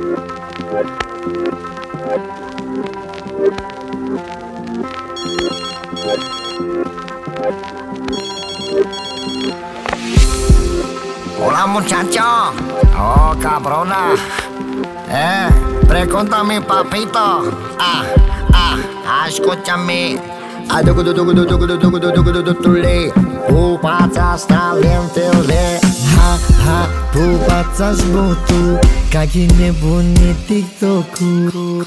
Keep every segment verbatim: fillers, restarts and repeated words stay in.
Hola muchacho, oh cabrona, eh, pregúntame papito, ah, ah, escúchame. Pupacați talentele, ha, ha, pupați botul, ca e nebunit TikTok-ul.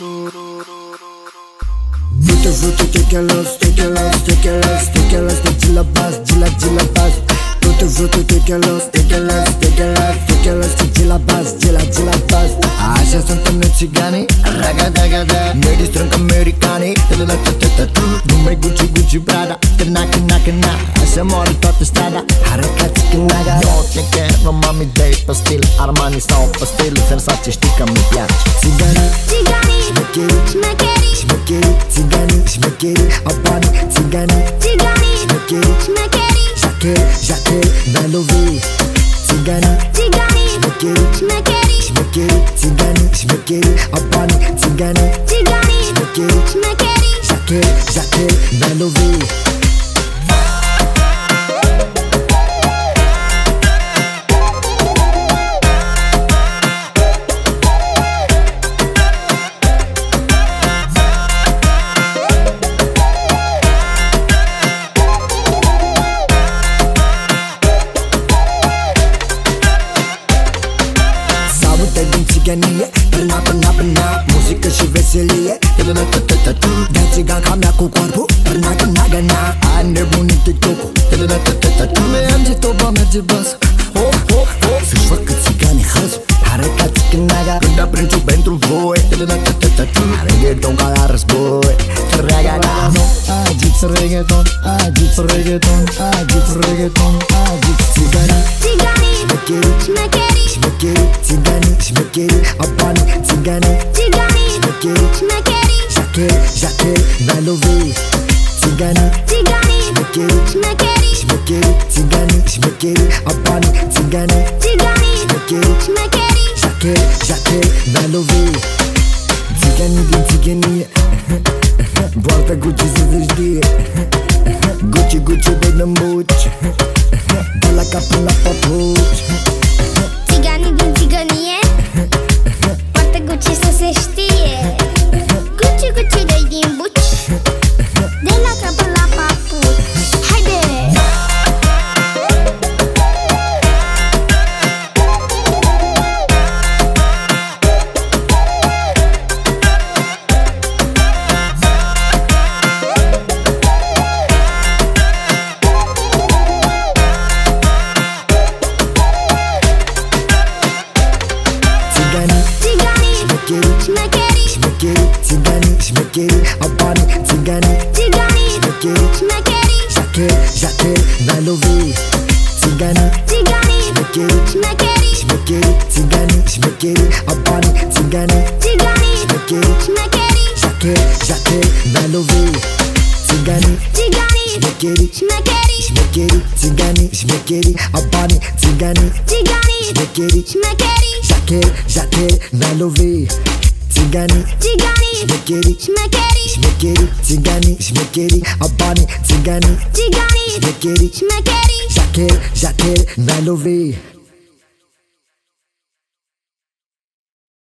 Vute, vute, take a loss, take a loss, take a loss, take a loss, take la bas, gila, gila bas. Vute, vute, take a loss, take a loss, take a loss, take a loss, take la bas, gila, gila bas. Așa suntem noi țiganii, raga-daga-da, ne distrâng ca americanii. Numai Gucci, Gucci, Prada, câna, câna, câna, așa moare toată strada. Harecați cânaga. Eu te quiero, mami, dai pe stil, Armani sau pe stil, Versace, știi că mi place. Țiganii, țiganii, șmecherii, șmecherii, șmecherii, țiganii, șmecherii, abani, țiganii, țiganii, șmecherii, șmecherii, Jacquel, Jacquel, Valovi, țiganii, țiganii, șmecherii, șmecherii, șmecherii, țiganii, șmecherii, abani, țiganii, țiganii, șmecherii, șmecherii. Jacquel, Jacquel, Valovi. Țiganie, până, până, până, muzică și veselie. Dea țiganca mea cu corpul, până, până, până, a nebunit TikTok-ul. Merge toba, merge bas, oh, oh, oh. Să-și facă țiganii hăzul, harecați cânaga. Când aprințu pentru voi, reggaeton ca la război. Agit reggaeton, agit reggaeton, agit reggaeton, agit țiganii, Țiganii, șmecherii, șmecherii, șmecherii, țiganii, șmecherii, abani, țiganii, țiganii, șmecherii, șmecherii, Jacquel, Jacquel, Valovi, țiganii, țiganii, șmecherii, șmecherii, șmecherii, țiganii, șmecherii, abani, țiganii, țiganii, șmecherii, șmecherii. Jacquel, Jacquel, Valovi. Țiganii din țigănie, poartă Gucci să se știe. Gucci, Gucci de nămuci, de la cap până la papuci. Țiganii din țigănie, poartă Gucci să se știe. Gucci, Gucci dă-i din buci, de la cap până la papuci. Haide! Șmecherii, Șmecherii, țiganii, șmecherii, abani, țiganii, țiganii, șmecherii, șmecherii, Jacquel, Jacquel, Valovi, țiganii, țiganii, șmecherii, șmecherii, șmecherii, țiganii, șmecherii, abani, țiganii, țiganii, șmecherii, șmecherii, Jacquel, Jacquel, Valovi, țiganii, țiganii, șmecherii, șmecherii, șmecherii, țiganii, șmecherii, abani, țiganii, țiganii, șmecherii, șmecherii, Jacquel, Jacquel, Valovi, țiganii, țiganii, șmecherii, șmecherii, șmecherii, țiganii, șmecherii, abani, țiganii, țiganii, șmecherii, șmecherii. Jacquel, Jacquel, Valovi.